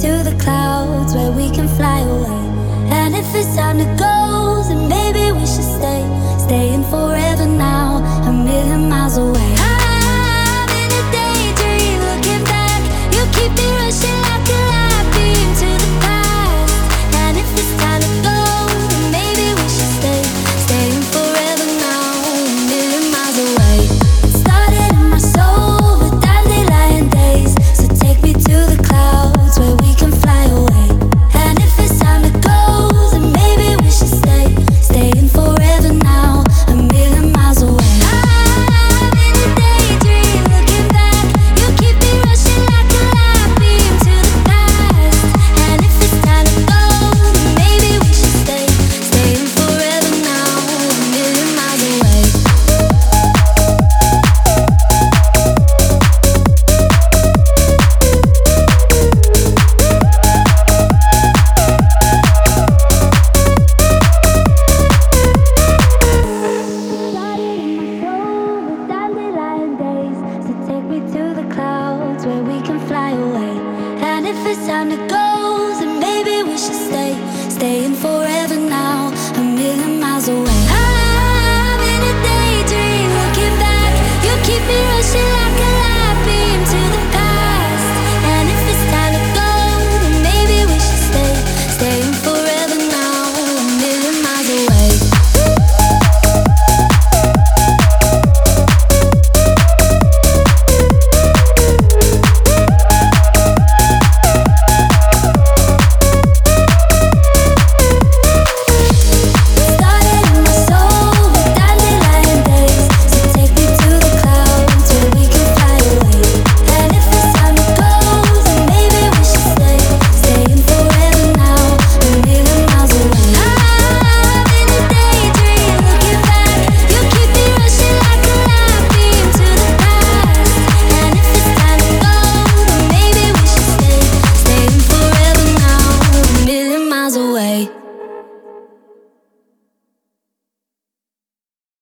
to the clouds where we can fly away. And if it's time to go, then maybe we should stay. Staying forever now, a million miles away. I'm in a daydream, looking back. You keep me rushing like a light beam to the past. And if it's time to go, then maybe we should stay. Staying forever now, a million miles away. It started in my soul with dandelion days. So take me to the clouds where we can fly away. And if it's time to go, then maybe we should stay. Staying forever now, a million miles away. I'm in a daydream, looking back. You keep me rushing like a light beam to the past. And if it's time to go, then maybe we should stay. Staying forever now, a million miles away. Started in my soul with dandelion days. So take me to the clouds where we can fly away. And if it's time to go,